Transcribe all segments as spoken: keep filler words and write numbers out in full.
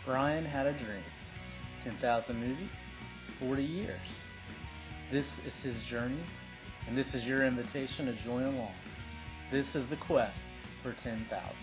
Brian had a dream. ten thousand movies, forty years. This is his journey, and this is your invitation to join along. This is the quest for ten thousand.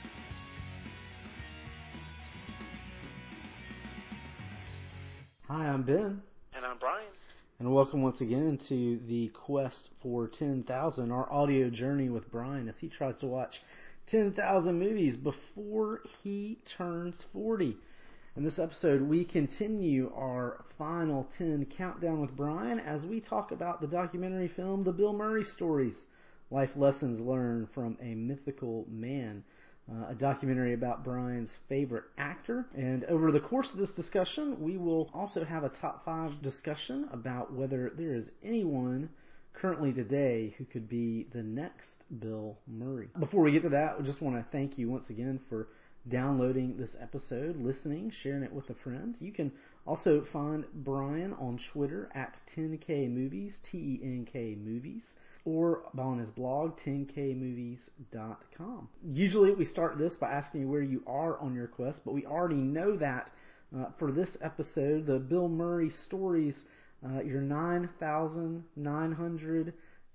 Hi, I'm Ben. And I'm Brian. And welcome once again to the quest for ten thousand, our audio journey with Brian as he tries to watch ten thousand movies before he turns forty. In this episode, we continue our final ten countdown with Brian as we talk about the documentary film The Bill Murray Stories, Life Lessons Learned from a Mythical Man, uh, a documentary about Brian's favorite actor. And over the course of this discussion, we will also have a top five discussion about whether there is anyone currently today who could be the next Bill Murray. Before we get to that, I just want to thank you once again for downloading this episode, listening, sharing it with a friend. You can also find Brian on Twitter at ten K movies, T E N K movies, or on his blog, ten K movies dot com. Usually we start this by asking you where you are on your quest, but we already know that uh, for this episode, the Bill Murray Stories, uh, your nine thousand nine hundred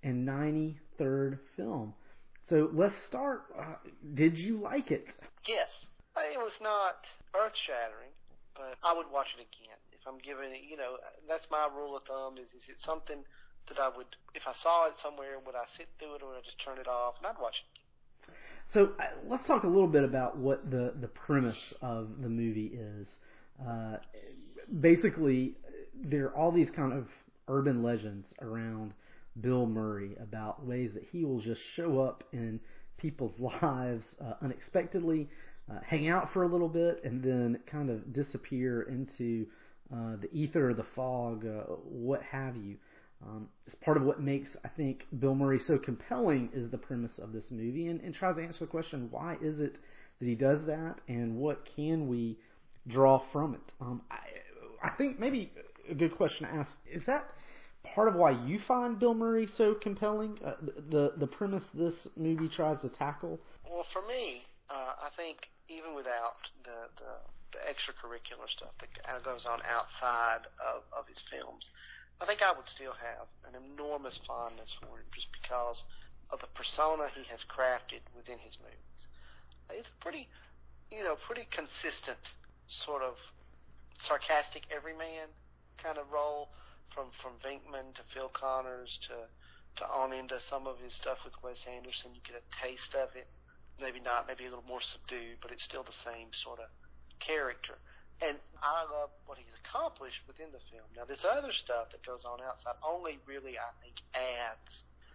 ninety-third film. So let's start. Uh, did you like it? Yes. It was not earth-shattering, but I would watch it again. If I'm giving it, you know, that's my rule of thumb, is is it something that I would, if I saw it somewhere, would I sit through it or would I just turn it off? And I'd watch it again. So uh, let's talk a little bit about what the, the premise of the movie is. Uh, basically, there are all these kind of urban legends around Bill Murray about ways that he will just show up in people's lives uh, unexpectedly, uh, hang out for a little bit, and then kind of disappear into uh, the ether or the fog, uh, what have you. Um, it's part of what makes, I think, Bill Murray so compelling is the premise of this movie, and, and tries to answer the question, why is it that he does that, and what can we draw from it? Um, I, I think maybe a good question to ask, is that part of why you find Bill Murray so compelling, uh, the the premise this movie tries to tackle? Well, for me, uh, I think even without the, the, the extracurricular stuff that goes on outside of, of his films, I think I would still have an enormous fondness for him just because of the persona he has crafted within his movies. It's pretty, you know, pretty consistent sort of sarcastic everyman kind of role. From from Venkman to Phil Connors to to on into some of his stuff with Wes Anderson, you get a taste of it. Maybe not, maybe a little more subdued, but it's still the same sort of character. And I love what he's accomplished within the film. Now, this other stuff that goes on outside only really, I think, adds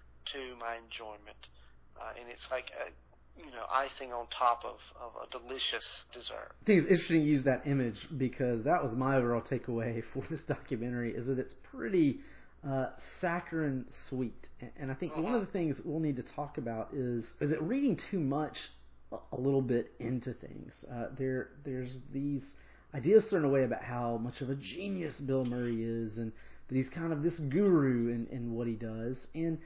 to my enjoyment. Uh, and it's like a, you know, icing on top of, of a delicious dessert. I think it's interesting you use that image because that was my overall takeaway for this documentary, is that it's pretty uh, saccharine sweet. And I think mm-hmm. one of the things we'll need to talk about is, is it reading too much a little bit into things? Uh, there, There's these ideas thrown away about how much of a genius Bill Murray is, and that he's kind of this guru in, in what he does. And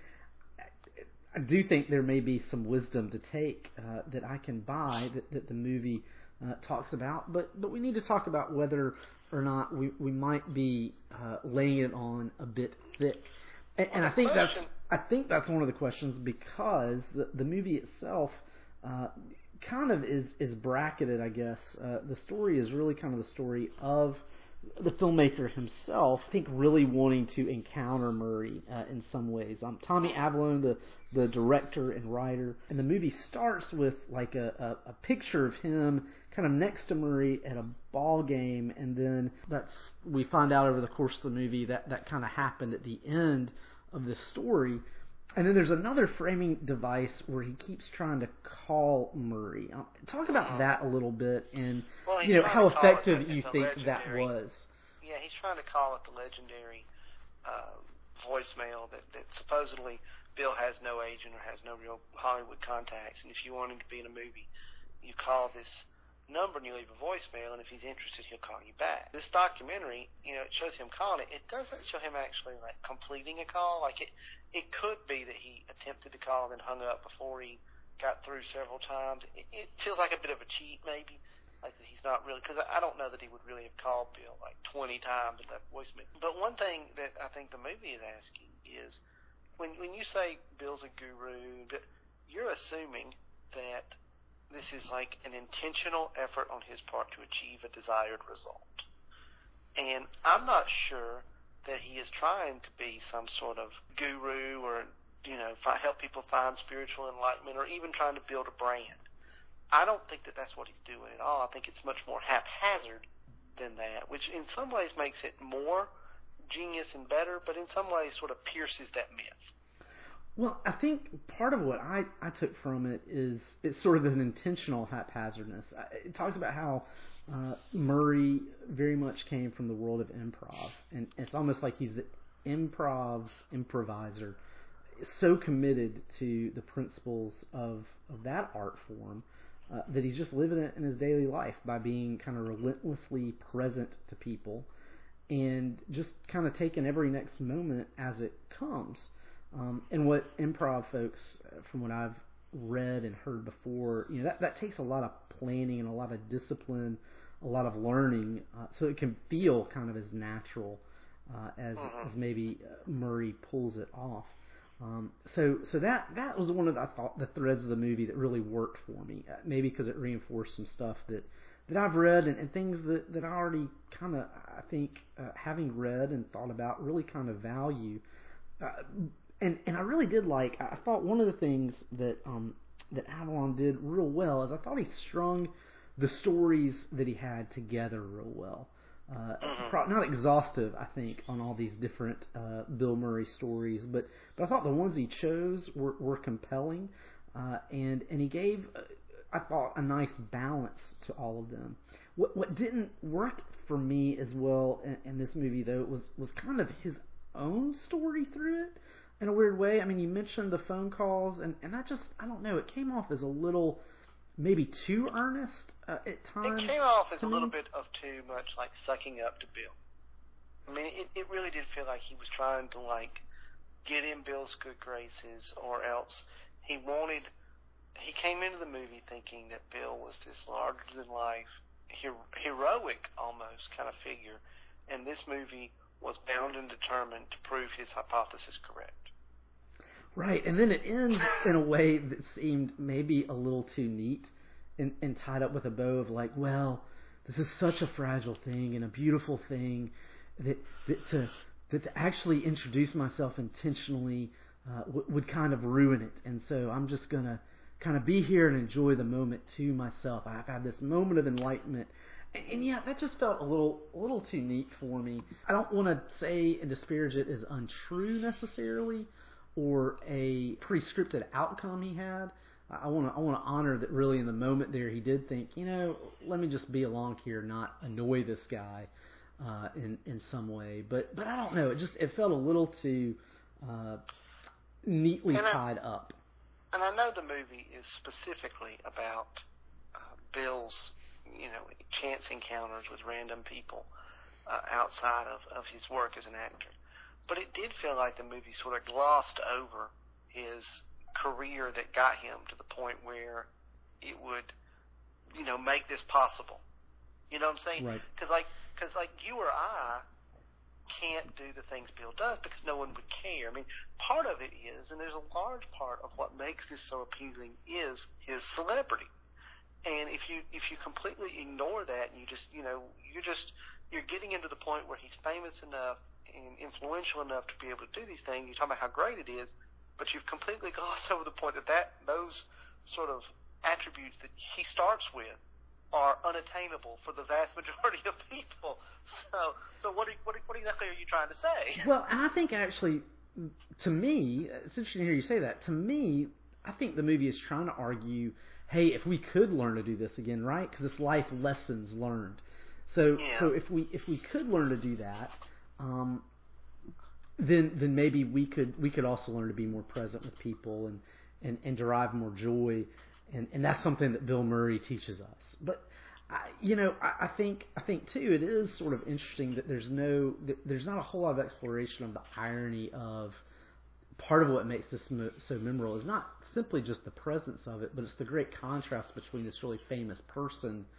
I do think there may be some wisdom to take uh, that I can buy that, that the movie uh, talks about, but but we need to talk about whether or not we, we might be uh, laying it on a bit thick. And, and I think that's I think that's one of the questions, because the the movie itself uh, kind of is is bracketed, I guess. Uh, the story is really kind of the story of the filmmaker himself, I think, really wanting to encounter Murray uh, in some ways. Um, Tommy Avalone, the the director and writer, and the movie starts with like a, a, a picture of him kind of next to Murray at a ball game, and then that's we find out over the course of the movie that that kind of happened at the end of the story. And then there's another framing device where he keeps trying to call Murray. Um, talk about that a little bit, and well, you know how effective it, you think that was. Yeah, he's trying to call it the legendary uh, voicemail that, that supposedly Bill has no agent or has no real Hollywood contacts, and if you want him to be in a movie, you call this number and you leave a voicemail, and if he's interested, he'll call you back. This documentary, you know, it shows him calling it. It doesn't show him actually like completing a call. Like it, it could be that he attempted to call and then hung up before he got through several times. It, it feels like a bit of a cheat, maybe. Like that he's not really, because I don't know that he would really have called Bill like twenty times and left voicemail. But one thing that I think the movie is asking is, when when you say Bill's a guru, you're assuming that this is like an intentional effort on his part to achieve a desired result. And I'm not sure that he is trying to be some sort of guru or, you know, fi- help people find spiritual enlightenment or even trying to build a brand. I don't think that that's what he's doing at all. I think it's much more haphazard than that, which in some ways makes it more genius and better, but in some ways sort of pierces that myth. Well, I think part of what I, I took from it is it's sort of an intentional haphazardness. It talks about how uh, Murray very much came from the world of improv, and it's almost like he's the improv's improviser, so committed to the principles of, of that art form uh, that he's just living it in his daily life by being kind of relentlessly present to people and just kind of taking every next moment as it comes. Um, and what improv folks, from what I've read and heard before, you know, that, that takes a lot of planning and a lot of discipline, a lot of learning, uh, so it can feel kind of as natural uh, as Mm-hmm. as maybe Murray pulls it off. Um, so so that that was one of the, I thought the threads of the movie that really worked for me. Uh, maybe because it reinforced some stuff that, that I've read and, and things that, that I already kind of I think uh, having read and thought about really kind of value. Uh, And and I really did like. I thought one of the things that um, that Avalon did real well is I thought he strung the stories that he had together real well. Uh, Mm-hmm. Not exhaustive, I think, on all these different uh, Bill Murray stories, but but I thought the ones he chose were, were compelling, uh, and and he gave, uh, I thought, a nice balance to all of them. What what didn't work for me as well in, in this movie though was was kind of his own story through it. In a weird way. I mean, you mentioned the phone calls, and, and that just, I don't know, it came off as a little, maybe too earnest uh, at It times. came off as to a me. little bit of too much like sucking up to Bill. I mean, it, it really did feel like he was trying to like get in Bill's good graces, or else he wanted. He came into the movie thinking that Bill was this larger than life, her, heroic almost kind of figure, and this movie was bound and determined to prove his hypothesis correct. Right, and then it ends in a way that seemed maybe a little too neat and, and tied up with a bow of like, well, this is such a fragile thing and a beautiful thing that that to that to actually introduce myself intentionally uh, w- would kind of ruin it, and so I'm just gonna kind of be here and enjoy the moment to myself. I've had this moment of enlightenment. And, and yeah, that just felt a little, a little too neat for me. I don't want to say and disparage it as untrue necessarily, or a pre-scripted outcome he had. I want to I want to honor that really in the moment there he did think, you know, let me just be along here, not annoy this guy uh, in in some way. But but I don't know. It just it felt a little too uh, neatly and I, tied up. And I know the movie is specifically about uh, Bill's, you know, chance encounters with random people uh, outside of, of his work as an actor. But it did feel like the movie sort of glossed over his career that got him to the point where it would, you know, make this possible. You know what I'm saying? Right. Because like, cause like you or I can't do the things Bill does because no one would care. I mean, part of it is, and there's a large part of what makes this so appealing is his celebrity. And if you if you completely ignore that and you just, you know, you're just, you're getting into the point where he's famous enough and influential enough to be able to do these things, you talk about how great it is, but you've completely glossed over the point that, that those sort of attributes that he starts with are unattainable for the vast majority of people. So, so what, are, what, what exactly are you trying to say? Well, I think actually, to me, it's interesting to hear you say that. To me, I think the movie is trying to argue, hey, if we could learn to do this again, right? Because it's life lessons learned. So, Yeah. so if we if we could learn to do that, um, then then maybe we could we could also learn to be more present with people and, and, and derive more joy, and, and that's something that Bill Murray teaches us. But I, you know, I, I think I think too it is sort of interesting that there's no that there's not a whole lot of exploration of the irony of part of what makes this mo- so memorable is not simply just the presence of it, but it's the great contrast between this really famous person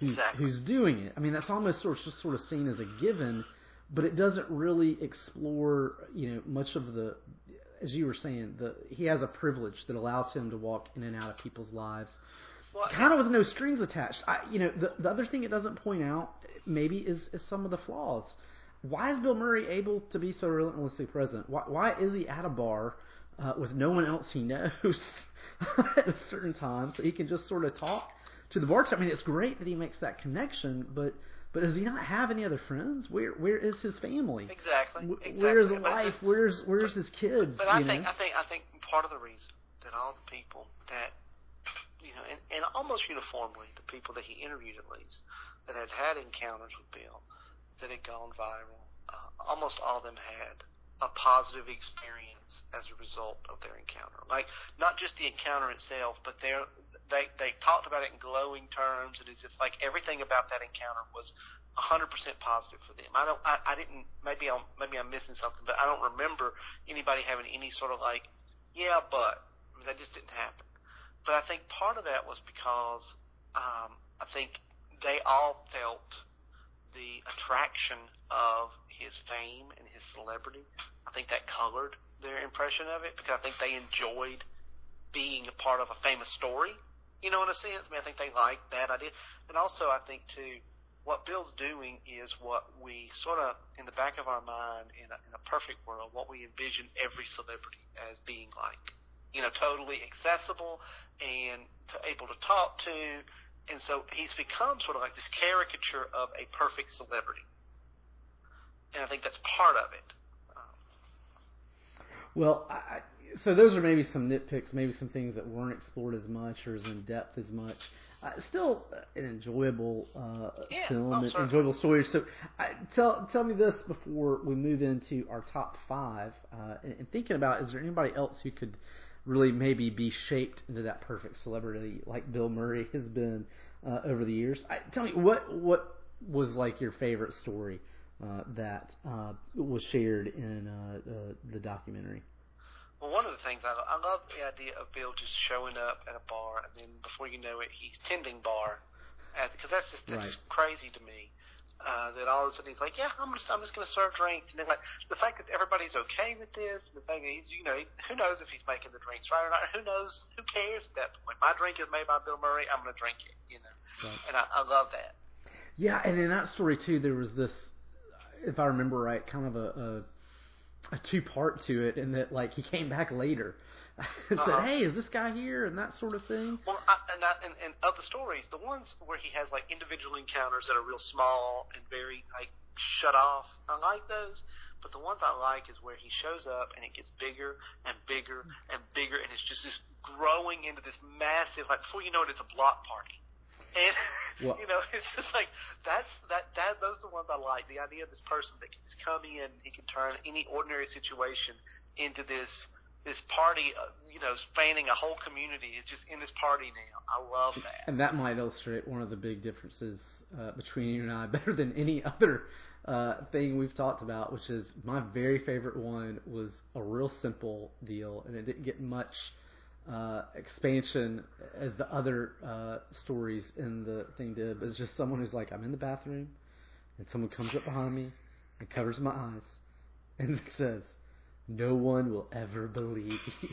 who's exactly. who's doing it. I mean, that's almost sort of just sort of seen as a given, but it doesn't really explore, you know, much of the, as you were saying, the he has a privilege that allows him to walk in and out of people's lives, well, kind of with no strings attached. I, you know, the the other thing it doesn't point out maybe is, is some of the flaws. Why is Bill Murray able to be so relentlessly present? Why why is he at a bar uh, with no one else he knows at a certain time, so he can just sort of talk to the bartender? I mean, it's great that he makes that connection, but but does he not have any other friends? Where where is his family? Exactly. exactly. Where's his wife? Where's where's but, his kids? But I you think know? I think I think part of the reason that all the people that you know, and, and almost uniformly, the people that he interviewed at least that had had encounters with Bill that had gone viral, uh, almost all of them had a positive experience as a result of their encounter. Like, not just the encounter itself, but they they they talked about it in glowing terms, and as if like everything about that encounter was one hundred percent positive for them. I don't, I, I didn't. Maybe I'm maybe I'm missing something, but I don't remember anybody having any sort of like, yeah, but I mean, that just didn't happen. But I think part of that was because um, I think they all felt the attraction of his fame and his celebrity. I think that colored their impression of it, because I think they enjoyed being a part of a famous story, you know, in a sense. I mean, I think they liked that idea. And also I think, too, what Bill's doing is what we sort of, in the back of our mind, in a, in a perfect world, what we envision every celebrity as being like. You know, totally accessible and to, able to talk to. And so he's become sort of like this caricature of a perfect celebrity. And I think that's part of it. Um, well, I, so those are maybe some nitpicks, maybe some things that weren't explored as much or as in depth as much. Uh, still an enjoyable uh, yeah, film, oh, an enjoyable story. So uh, tell tell me this before we move into our top five. Uh, and, and thinking about, is there anybody else who could really maybe be shaped into that perfect celebrity like Bill Murray has been uh, over the years? I, tell me, what what was like your favorite story uh, that uh, was shared in uh, uh, the documentary? Well, one of the things, I, I love the idea of Bill just showing up at a bar, and then before you know it, he's tending bar, because that's just that's right. just crazy to me. Uh, that all of a sudden he's like, yeah, I'm just I'm just going to serve drinks, and then like the fact that everybody's okay with this, the fact that he's, you know, who knows if he's making the drinks right or not? Who knows? Who cares at that point? My drink is made by Bill Murray. I'm going to drink it, you know. Right. And I, I love that. Yeah, and in that story too, there was this, if I remember right, kind of a. a a two-part to it, in that like he came back later and uh-huh. said, hey, is this guy here, and that sort of thing. Well, I, and, I, and, and of the stories, the ones where he has like individual encounters that are real small and very like shut off, I like those. But the ones I like is where he shows up and it gets bigger and bigger and bigger, and it's just this growing into this massive, like before you know it, it's a block party. And well, you know, it's just like that's that that those are the ones I like. The idea of this person that can just come in, he can turn any ordinary situation into this this party, uh, you know, spanning a whole community. It's just in this party now. I love that. And that might illustrate one of the big differences uh, between you and I, better than any other uh, thing we've talked about, which is my very favorite one was a real simple deal, and it didn't get much Uh, expansion as the other uh, stories in the thing did, but it's just someone who's like, I'm in the bathroom, and someone comes up behind me and covers my eyes and says, no one will ever believe you.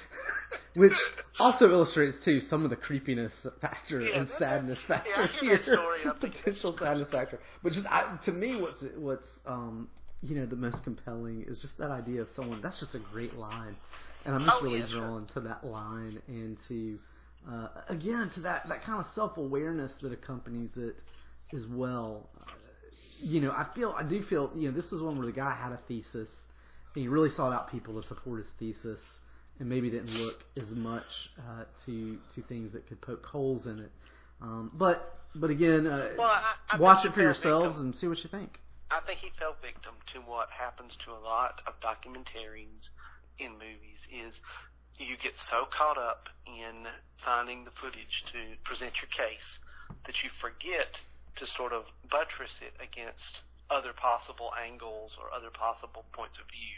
Which also illustrates too some of the creepiness factor yeah, and sadness factor yeah, I hear here, that story, and I'm potential sadness factor. But just I, to me, what's what's um, you know the most compelling is just that idea of someone. That's just a great line. And I'm just oh, really yeah, drawn sure. to that line, and to, uh, again, to that, that kind of self-awareness that accompanies it as well. Uh, you know, I feel, I do feel, you know, this is one where the guy had a thesis, and he really sought out people to support his thesis, and maybe didn't look as much uh, to to things that could poke holes in it. Um, but, but again, uh, well, I, I watch it for yourselves victim. and see what you think. I think he fell victim to what happens to a lot of documentarians in movies, is you get so caught up in finding the footage to present your case that you forget to sort of buttress it against other possible angles or other possible points of view.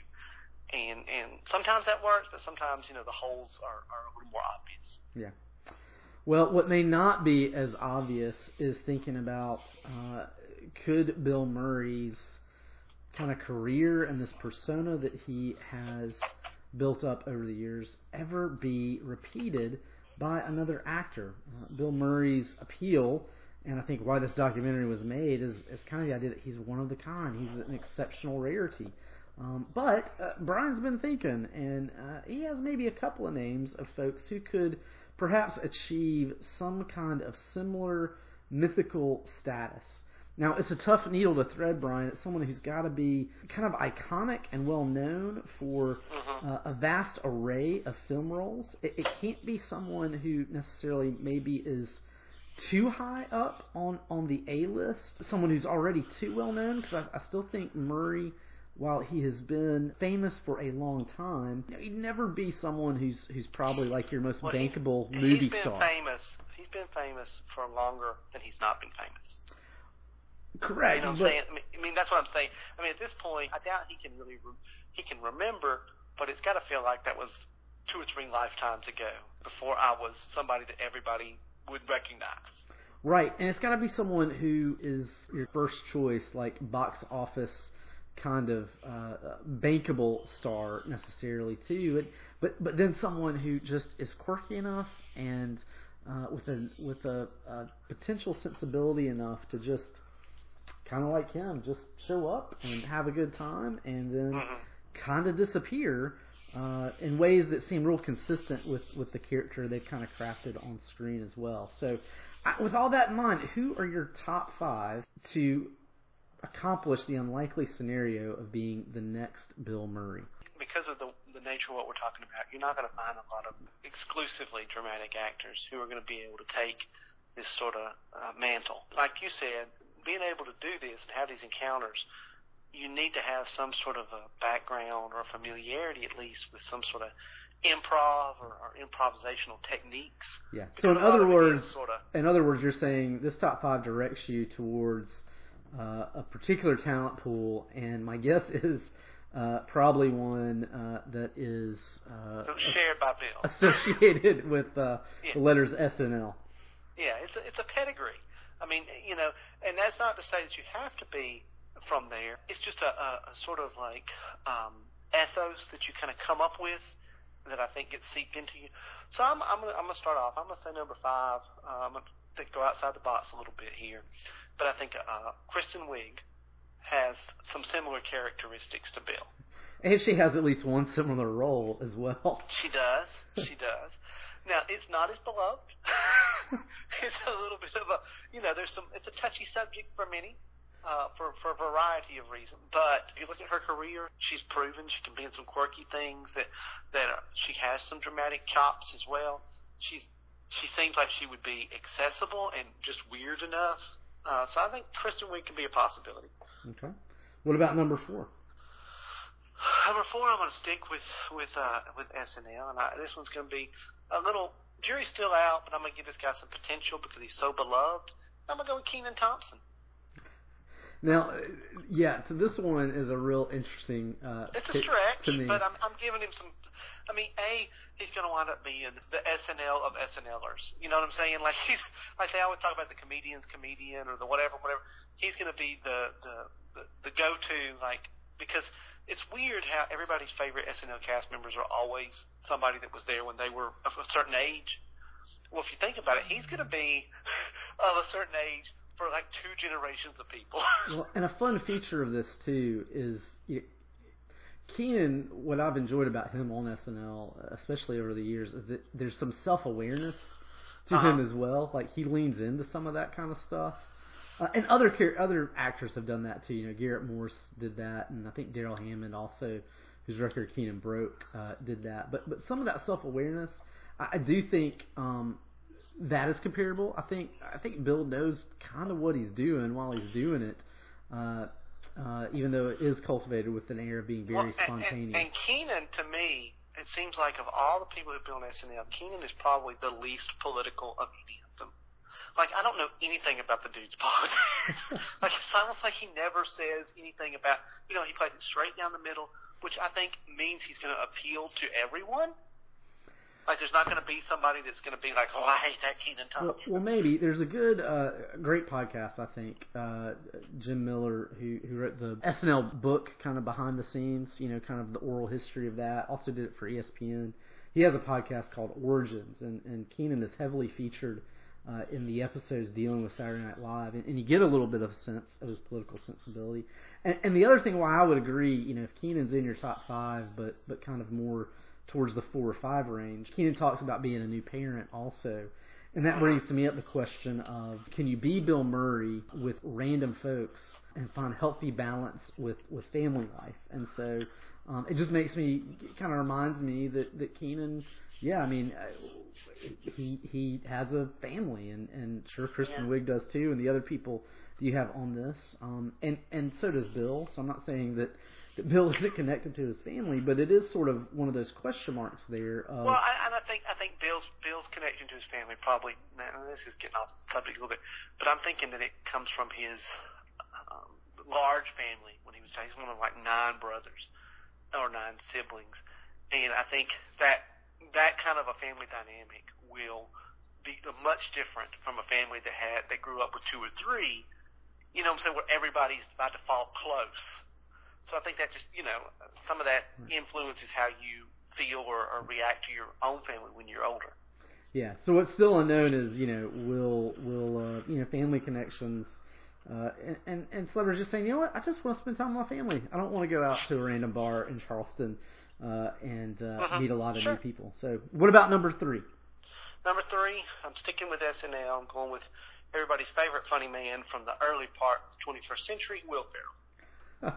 And and sometimes that works, but sometimes, you know, the holes are, are a little more obvious. Yeah. Well, what may not be as obvious is thinking about uh, could Bill Murray's kind of career and this persona that he has built up over the years ever be repeated by another actor? Uh, Bill Murray's appeal, and I think why this documentary was made, is, is kind of the idea that he's one of the kind. He's an exceptional rarity. Um, but uh, Brian's been thinking, and uh, he has maybe a couple of names of folks who could perhaps achieve some kind of similar mythical status. Now, it's a tough needle to thread, Brian. It's someone who's got to be kind of iconic and well known for uh, a vast array of film roles. It, it can't be someone who necessarily maybe is too high up on, on the A-list, someone who's already too well known, because I, I still think Murray, while he has been famous for a long time, you know, he'd never be someone who's who's probably like your most well, bankable he's, movie he's been star. Famous. He's been famous for longer than he's not been famous. Correct. You know what I'm saying? I mean, I mean, that's what I'm saying. I mean, at this point, I doubt he can really re- he can remember, but it's got to feel like that was two or three lifetimes ago before I was somebody that everybody would recognize. Right, and it's got to be someone who is your first choice, like box office kind of uh, bankable star necessarily too, but but then someone who just is quirky enough and uh, with a with a, a potential sensibility enough to just kind of like him, just show up and have a good time, and then mm-hmm. kind of disappear uh, in ways that seem real consistent with, with the character they've kind of crafted on screen as well. So, I, with all that in mind, who are your top five to accomplish the unlikely scenario of being the next Bill Murray? Because of the the nature of what we're talking about, you're not going to find a lot of exclusively dramatic actors who are going to be able to take this sort of uh, mantle. Like you said, being able to do this and have these encounters, you need to have some sort of a background or familiarity at least with some sort of improv or, or improvisational techniques. Yeah. So in Because a lot other of it words, is sort of, in other words, you're saying this top five directs you towards uh, a particular talent pool, and my guess is uh, probably one uh, that is uh, shared by Bill, associated with uh, yeah. the letters S N L. Yeah, it's a, it's a pedigree. I mean, you know, and that's not to say that you have to be from there. It's just a, a, a sort of like um, ethos that you kind of come up with that I think gets seeped into you. So I'm I'm gonna, I'm gonna start off. I'm gonna say number five. Uh, I'm gonna go outside the box a little bit here, but I think uh, Kristen Wiig has some similar characteristics to Bill. And she has at least one similar role as well. She does. She does. Now, it's not as beloved. It's a little bit of a, you know, there's some, it's a touchy subject for many, uh, for, for a variety of reasons. But if you look at her career, she's proven she can be in some quirky things, that, that uh, she has some dramatic chops as well. She's, she seems like she would be accessible and just weird enough. Uh, so I think Kristen Wiig can be a possibility. Okay. What about number four? Number four, I'm going to stick with with uh, with S N L, and I, this one's going to be a little. Jury's still out, but I'm going to give this guy some potential because he's so beloved. I'm going to go with Kenan Thompson. Now, yeah, so this one is a real interesting. Uh, it's a stretch, to me. but I'm I'm giving him some. I mean, a he's going to wind up being the S N L of SNLers. You know what I'm saying? Like he's like they always talk about the comedian's comedian or the whatever, whatever. He's going to be the the the, the go-to, like, because it's weird how everybody's favorite S N L cast members are always somebody that was there when they were of a certain age. Well, if you think about it, he's going to be of a certain age for like two generations of people. Well, and a fun feature of this too is you know, Kenan. What I've enjoyed about him on S N L, especially over the years, is that there's some self-awareness to uh-huh. him as well. Like he leans into some of that kind of stuff. Uh, and other other actors have done that too. You know, Garrett Morris did that, and I think Daryl Hammond also, whose record Kenan broke, uh, did that. But but some of that self-awareness, I, I do think um, that is comparable. I think I think Bill knows kind of what he's doing while he's doing it, uh, uh, even though it is cultivated with an air of being very well, spontaneous. And, and, and Kenan, to me, it seems like of all the people who've been on S N L, Kenan is probably the least political of any of them. Like, I don't know anything about the dude's politics. Like, it's almost like he never says anything about, you know, he plays it straight down the middle, which I think means he's going to appeal to everyone. Like, there's not going to be somebody that's going to be like, oh, I hate that Kenan Thompson. Well, well maybe. There's a good, uh, great podcast, I think. Uh, Jim Miller, who, who wrote the S N L book, kind of behind the scenes, you know, kind of the oral history of that. Also did it for E S P N. He has a podcast called Origins, and, and Kenan is heavily featured uh, in the episodes dealing with Saturday Night Live, and, and you get a little bit of a sense of his political sensibility. And, and the other thing why I would agree, you know, if Kenan's in your top five, but but kind of more towards the four or five range, Kenan talks about being a new parent also. And that brings to me up the question of, can you be Bill Murray with random folks and find healthy balance with, with family life? And so um, it just makes me, it kind of reminds me that, that Kenan, yeah, I mean, he he has a family, and, and sure Kristen yeah. Wiig does too, and the other people that you have on this. Um, and, and so does Bill, so I'm not saying that that Bill isn't connected to his family, but it is sort of one of those question marks there. Of, well, I, and I think I think Bill's Bill's connection to his family probably. Now, this is getting off the subject a little bit, but I'm thinking that it comes from his um, large family when he was he's one of like nine brothers or nine siblings, and I think that that kind of a family dynamic will be much different from a family that had that grew up with two or three. You know what I'm saying? Where everybody's by default close. So I think that just, you know, some of that influences how you feel or, or react to your own family when you're older. Yeah. So what's still unknown is, you know, will will uh, you know family connections, uh, and, and and celebrities just saying, you know what, I just want to spend time with my family. I don't want to go out to a random bar in Charleston uh, and uh, mm-hmm. meet a lot of sure. new people. So what about number three? Number three, I'm sticking with S N L. I'm going with everybody's favorite funny man from the early part of the twenty-first century, Will Ferrell.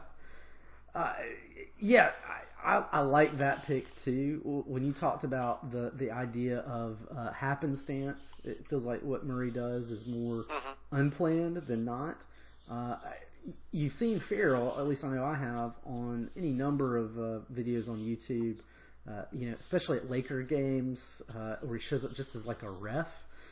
Uh, yeah, I, I, I like that pick too. When you talked about the, the idea of uh, happenstance, it feels like what Murray does is more mm-hmm. unplanned than not. Uh, you've seen Ferrell, at least I know I have, on any number of uh, videos on YouTube. Uh, you know, especially at Laker games, uh, where he shows up just as like a ref,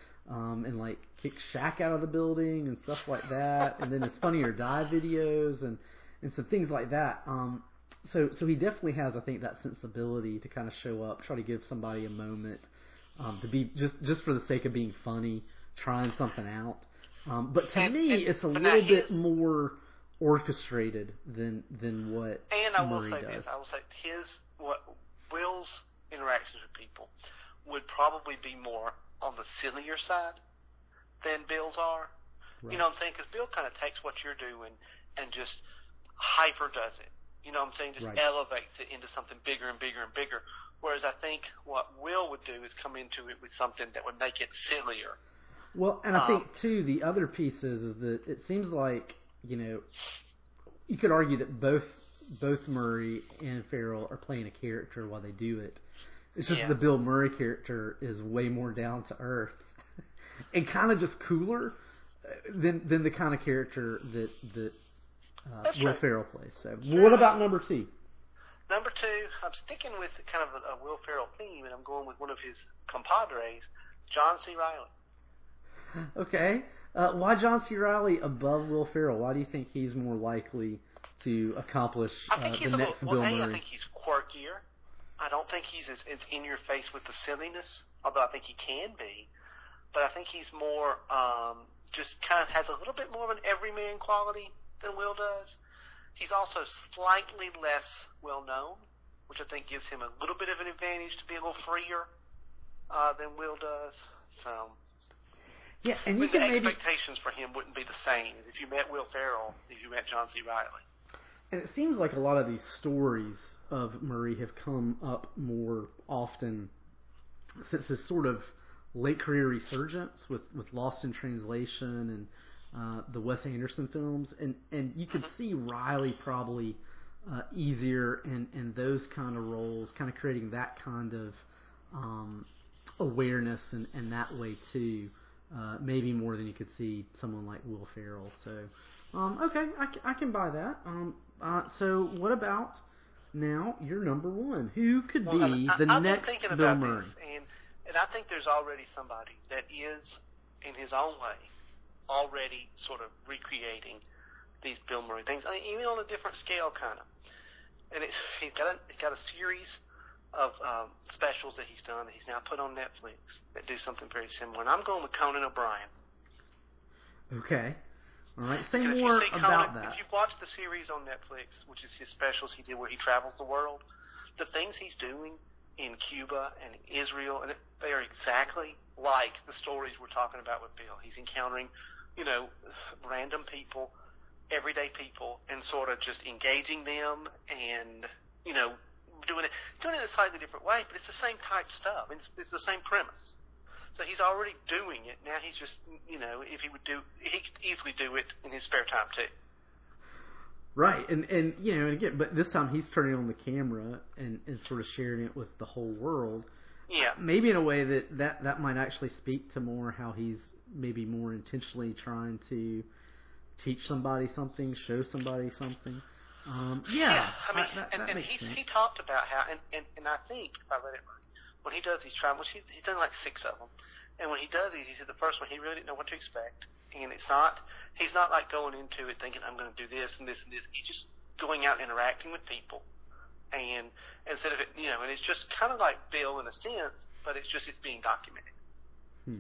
um, and like kicks Shaq out of the building and stuff like that, and then his Funny or Die videos and. And some things like that. Um, so, so he definitely has, I think, that sensibility to kind of show up, try to give somebody a moment, um, to be just just for the sake of being funny, trying something out. Um, but to and, me, and, it's a little his, bit more orchestrated than than what and I will Murray say does. this: I will say his what Will's interactions with people would probably be more on the sillier side than Bill's are. Right. You know what I'm saying? Because Bill kind of takes what you're doing and just hyper does it. You know what I'm saying? Just right. elevates it into something bigger and bigger and bigger. Whereas I think what Will would do is come into it with something that would make it sillier. Well, and I um, think, too, the other piece is, is that it seems like, you know, you could argue that both both Murray and Ferrell are playing a character while they do it. It's just yeah. the Bill Murray character is way more down to earth and kind of just cooler than than the kind of character that that uh, Will true. Ferrell plays. So, what about number two? Number two, I'm sticking with kind of a, a Will Ferrell theme, and I'm going with one of his compadres, John C. Reilly. Okay, uh, why John C. Reilly above Will Ferrell? Why do you think he's more likely to accomplish uh, I think he's the a next little, Bill well, Murray? A, I think he's quirkier. I don't think he's as, as in your face with the silliness, although I think he can be. But I think he's more um, just kind of has a little bit more of an everyman quality than Will does. He's also slightly less well known, which I think gives him a little bit of an advantage to be a little freer uh, than Will does. So, yeah, and you the can maybe expectations for him wouldn't be the same as if you met Will Ferrell if you met John C. Reilly. And it seems like a lot of these stories of Murray have come up more often since his sort of late career resurgence with, with Lost in Translation and uh, the Wes Anderson films, and, and you could mm-hmm. see Reilly probably uh, easier in, in those kind of roles, kind of creating that kind of um, awareness and, and that way too, uh, maybe more than you could see someone like Will Ferrell. So, um, okay, I, I can buy that. Um, uh, so what about now your number one? Who could well, be I, the I've next been thinking Bill about Murray? This, and, and I think there's already somebody that is, in his own way, already sort of recreating these Bill Murray things, I mean, even on a different scale, kind of. And it's he's got a he's got a series of um, specials that he's done that he's now put on Netflix that do something very similar. And I'm going with Conan O'Brien. Okay. All right. Say Because more if you see about Conan, that. If you've watched the series on Netflix, which is his specials he did where he travels the world, the things he's doing in Cuba and Israel, and they are exactly like the stories we're talking about with Bill. He's encountering, you know, random people, everyday people, and sort of just engaging them and, you know, doing it doing it in a slightly different way, but it's the same type stuff. It's, it's the same premise. So he's already doing it. Now he's just, you know, if he would do, he could easily do it in his spare time too. Right, and and you know, and again, but this time he's turning on the camera and, and sort of sharing it with the whole world. Yeah. Maybe in a way that, that, that might actually speak to more how he's maybe more intentionally trying to teach somebody something, show somebody something. Um, yeah, yeah, I mean, I, that, and, that and makes he's, sense. he talked about how, and, and, and I think, if I read it right, when he does these travels, he, he's done like six of them. And when he does these, he said the first one, he really didn't know what to expect. And it's not, he's not like going into it thinking, I'm going to do this and this and this. He's just going out and interacting with people. And instead of it, you know, and it's just kind of like Bill in a sense, but it's just, it's being documented. Hmm.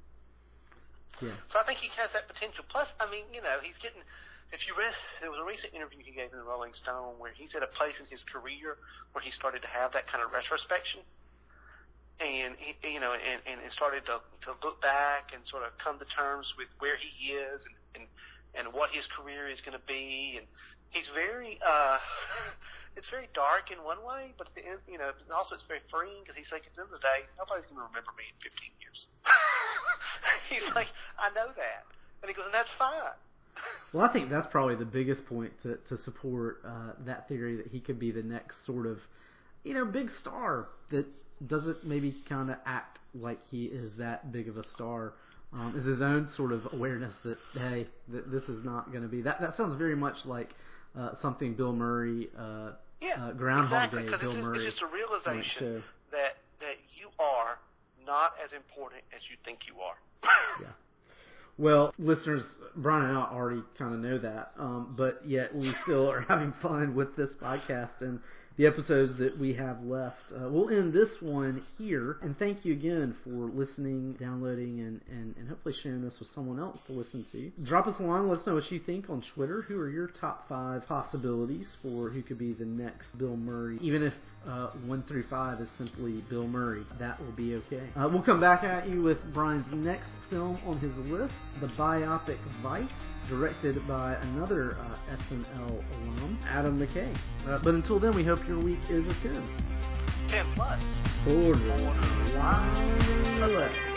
Yeah. So I think he has that potential. Plus, I mean, you know, he's getting, if you read, there was a recent interview he gave in the Rolling Stone where he's at a place in his career where he started to have that kind of retrospection. And he, you know, and, and started to to look back and sort of come to terms with where he is and and, and what his career is going to be. And he's very, uh, it's very dark in one way, but at the end, you know, also it's very freeing because he's like, at the end of the day, nobody's going to remember me in fifteen years. He's like, I know that, and he goes, and that's fine. Well, I think that's probably the biggest point to to support uh, that theory that he could be the next sort of, you know, big star that doesn't maybe kind of act like he is that big of a star. Um, is his own sort of awareness that, hey, th- this is not going to be that. That sounds very much like uh, something Bill Murray, uh, yeah, uh, Groundhog exactly, Day. Bill Bill it's, Murray. It's just a realization that that you are not as important as you think you are. Yeah. Well, listeners, Brian and I already kind of know that, um, but yet we still are having fun with this podcast and the episodes that we have left. Uh, we'll end this one here, and thank you again for listening, downloading, and, and, and hopefully sharing this with someone else to listen to. Drop us a line, let us know what you think on Twitter. Who are your top five possibilities for who could be the next Bill Murray? Even if uh, one through five is simply Bill Murray, that will be okay. Uh, we'll come back at you with Brian's next film on his list, the biopic Vice, directed by another uh, S N L alum, Adam McKay. Uh, but until then, we hope your week is a ten. ten plus. Order. Order. Line.